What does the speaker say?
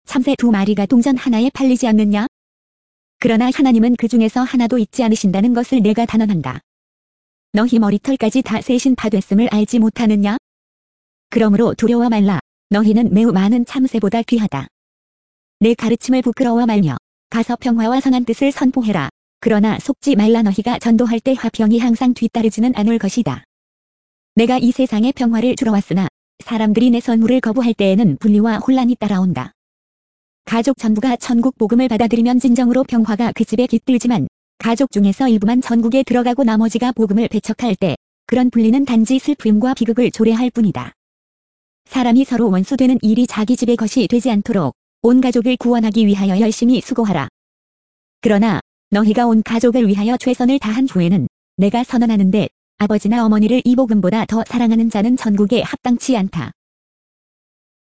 참새 2마리가 동전 하나에 팔리지 않느냐? 그러나 하나님은 그 중에서 하나도 잊지 않으신다는 것을 내가 단언한다. 너희 머리털까지 다 세신 바 됐음을 알지 못하느냐? 그러므로 두려워 말라. 너희는 매우 많은 참새보다 귀하다. 내 가르침을 부끄러워 말며 가서 평화와 선한 뜻을 선포해라. 그러나 속지 말라. 너희가 전도할 때 화평이 항상 뒤따르지는 않을 것이다. 내가 이 세상에 평화를 주러 왔으나 사람들이 내 선물을 거부할 때에는 분리와 혼란이 따라온다. 가족 전부가 천국 복음을 받아들이면 진정으로 평화가 그 집에 깃들지만 가족 중에서 일부만 천국에 들어가고 나머지가 복음을 배척할 때 그런 분리는 단지 슬픔과 비극을 초래할 뿐이다. 사람이 서로 원수되는 일이 자기 집의 것이 되지 않도록 온 가족을 구원하기 위하여 열심히 수고하라. 그러나 너희가 온 가족을 위하여 최선을 다한 후에는 내가 선언하는데 아버지나 어머니를 이 복음보다 더 사랑하는 자는 천국에 합당치 않다.